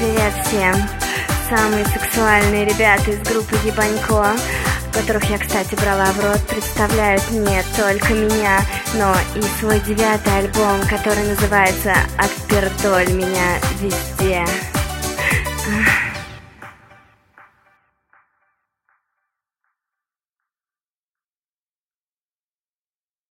Привет всем! Самые сексуальные ребята из группы Ебанько, которых я, кстати, брала в рот, представляют не только меня, но и свой 9-й альбом, который называется «Отпердоль меня везде».